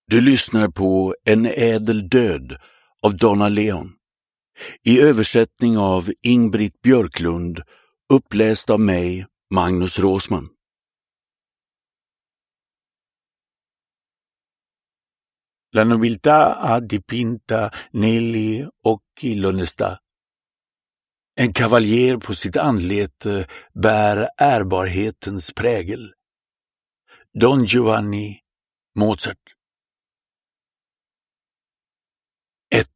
Du lyssnar på En ädel död av Donna Leon. I översättning av Ingbritt Björklund, uppläst av mig, Magnus Råsman. La nobiltà ha dipinta Nelly occhi l'onestà. En kavaljer på sitt anlete bär ärbarhetens prägel. Don Giovanni Mozart. 1.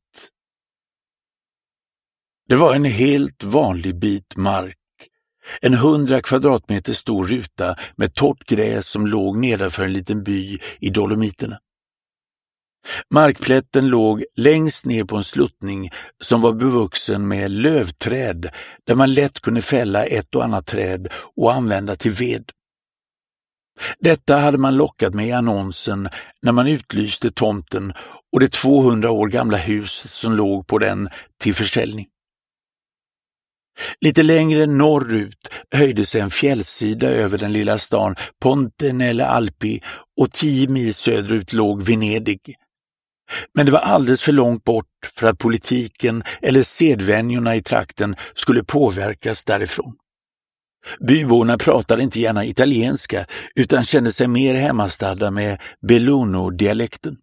Det var en helt vanlig bit mark. En 100 kvadratmeter stor ruta med torrt gräs som låg nedanför en liten by i Dolomiterna. Markplätten låg längst ner på en sluttning som var bevuxen med lövträd där man lätt kunde fälla ett och annat träd och använda till ved. Detta hade man lockat med i annonsen när man utlyste tomten och det 200 år gamla huset som låg på den till försäljning. Lite längre norrut höjde sig en fjällsida över den lilla stan Ponte nelle Alpi och 10 mil söderut låg Venedig. Men det var alldeles för långt bort för att politiken eller sedvänjorna i trakten skulle påverkas därifrån. Byborna pratade inte gärna italienska utan kände sig mer hemmastadda med Belluno-dialekten.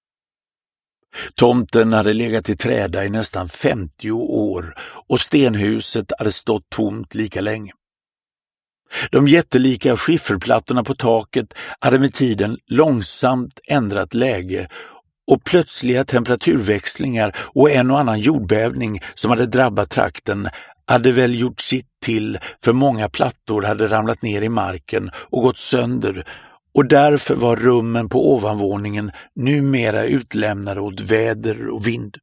Tomten hade legat i träda i nästan 50 år och stenhuset hade stått tomt lika länge. De jättelika skifferplattorna på taket hade med tiden långsamt ändrat läge och plötsliga temperaturväxlingar och en och annan jordbävning som hade drabbat trakten hade väl gjort sitt till, för många plattor hade ramlat ner i marken och gått sönder, och därför var rummen på ovanvåningen numera utlämnade åt väder och vind.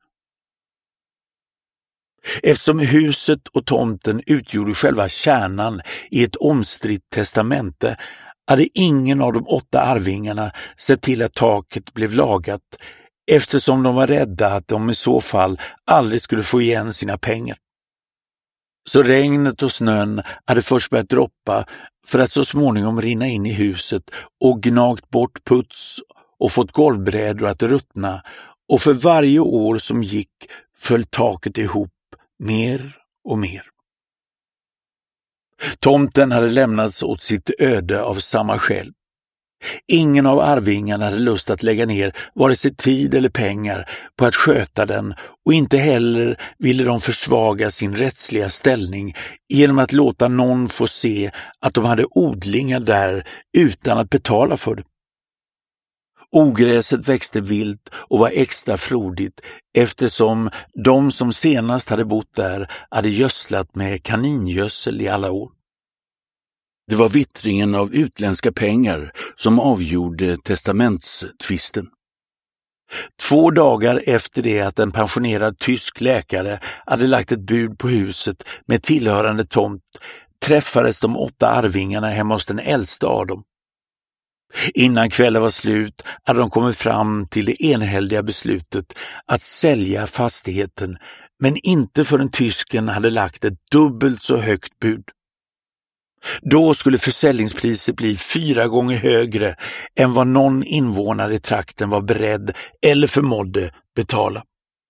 Eftersom huset och tomten utgjorde själva kärnan i ett omstritt testamente hade ingen av de 8 arvingarna sett till att taket blev lagat, eftersom de var rädda att de i så fall aldrig skulle få igen sina pengar. Så regnet och snön hade först börjat droppa för att så småningom rinna in i huset och gnagt bort puts och fått golvbrädor att ruttna, och för varje år som gick föll taket ihop mer och mer. Tomten hade lämnats åt sitt öde av samma skäl. Ingen av arvingarna hade lust att lägga ner vare sig tid eller pengar på att sköta den, och inte heller ville de försvaga sin rättsliga ställning genom att låta någon få se att de hade odlingar där utan att betala för det. Ogräset växte vilt och var extra frodigt eftersom de som senast hade bott där hade gödslat med kaningödsel i alla år. Det var vittringen av utländska pengar som avgjorde testamentstvisten. 2 dagar efter det att en pensionerad tysk läkare hade lagt ett bud på huset med tillhörande tomt träffades de 8 arvingarna hemma hos den äldste av dem. Innan kvällen var slut hade de kommit fram till det enhälliga beslutet att sälja fastigheten, men inte förrän tysken hade lagt ett dubbelt så högt bud. Då skulle försäljningspriset bli 4 gånger högre än vad någon invånare i trakten var beredd eller förmådde betala.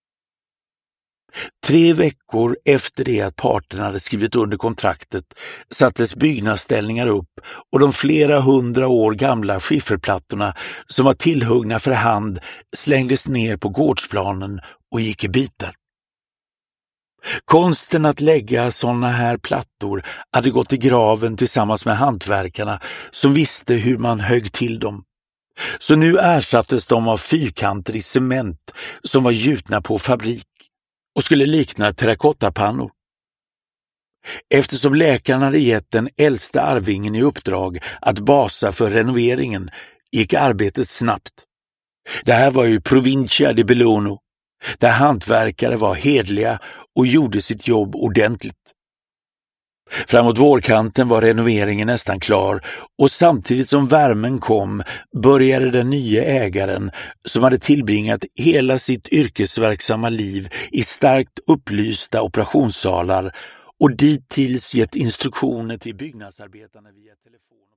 3 veckor efter det att parterna hade skrivit under kontraktet sattes byggnadsställningar upp, och de flera 100 år gamla skifferplattorna som var tillhuggna för hand slängdes ner på gårdsplanen och gick i bitar. Konsten att lägga sådana här plattor hade gått i graven tillsammans med hantverkarna som visste hur man högg till dem. Så nu ersattes de av fyrkanter i cement som var gjutna på fabrik och skulle likna terrakottapannor. Eftersom läkaren hade gett den äldste arvingen i uppdrag att basa för renoveringen gick arbetet snabbt. Det här var ju Provincia di Belluno, där hantverkare var hedliga och gjorde sitt jobb ordentligt. Framåt vårkanten var renoveringen nästan klar, och samtidigt som värmen kom började den nya ägaren, som hade tillbringat hela sitt yrkesverksamma liv i starkt upplysta operationssalar och dittills gett instruktioner till byggnadsarbetarna via telefon.